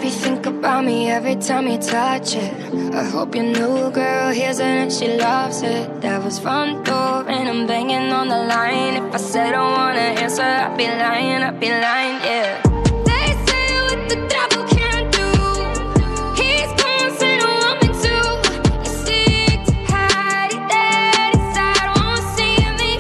hope you think about me every time you touch it. I hope your new girl hears it and she loves it. Devil's front door and I'm banging on the line. If I said I wanna answer, I'd be lying, yeah. They say what the devil can't do, he's causing a woman too. You seek to hide it dead inside, won't see me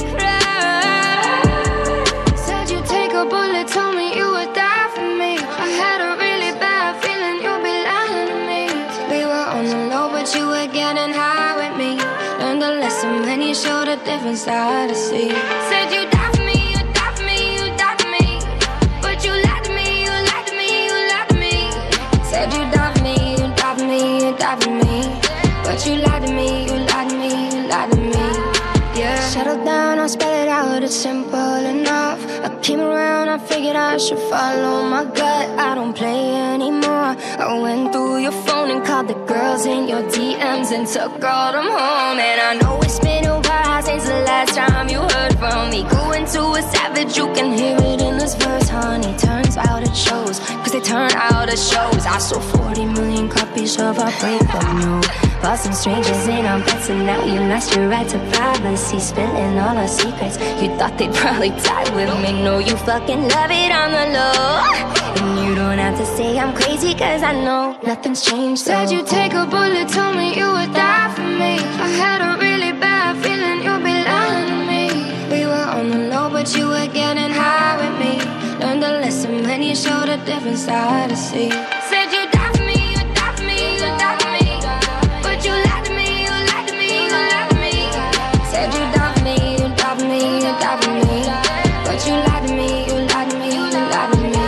cry. Said you'd take a bullet, told me you would die for me. I had a really bad feeling you'd be lying to me. We were on the low, but you were getting high with me. Learned a lesson when you showed a different side to see. Said you die for me, you die for me, you die for me, but you lied to me, you lied to me, you lied to me. Said you die for me, you die for me, you die for me, but you lied to me, you lied to me, you lied to me. Yeah. Settle down, I'll spell it out, it's simple enough. I came around, I figured I should follow my gut. I don't play anymore. I went through your phone and called the girls in your DMs and took all them home. And I know it's been a while since the last time you heard from me. Going to a savage, you can hear it in this verse, honey. Turns out it shows, cause they turn out it shows. I sold 40 million copies of our breakup, no. Bought some strangers in our beds and now you lost your right to privacy. Spilling all our secrets, you thought they'd probably die with me. No, you fucking love it on the low. And you don't have to say I'm crazy, cause I know nothing's changed. Said you'd take a bullet, told me you would die for me. I had a really bad feeling you'd be lying to me. We were on the low, but you were getting high with me. Learned a lesson when you showed a different side to see. Said you die for me, you die for me, you die for me, but you lied to me, you lied to me, you lied to me. Said you die for me, you die for me, you die for me, but you lied to me, you lied to me, you lied to me.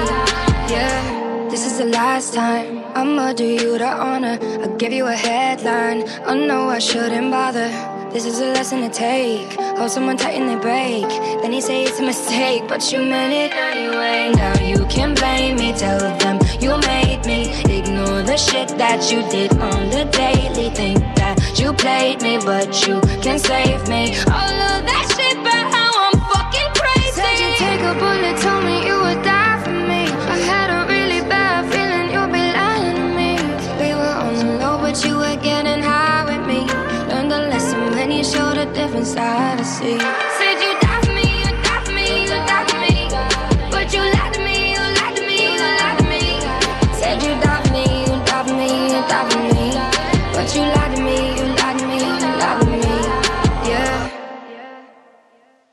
Yeah, this is the last time I'ma do you the honor. I'll give you a headline, I know I shouldn't bother. This is a lesson to take, hold someone tight and they break. Then you say it's a mistake, but you meant it anyway. Now you can blame me, tell them you made me. Ignore the shit that you did on the daily. Think that you played me, but you can save me. All of that shit, but how I'm fucking crazy. Said you'd take a bullet, told me you would die for me. I had a really bad feeling you'd be lying to me. We were on the low, but you were getting high with me. Learned a lesson when you showed a different side to see. Said you die for me, you die for me, you die for me, but you lied to me, you lied to me, you lied to me. Said you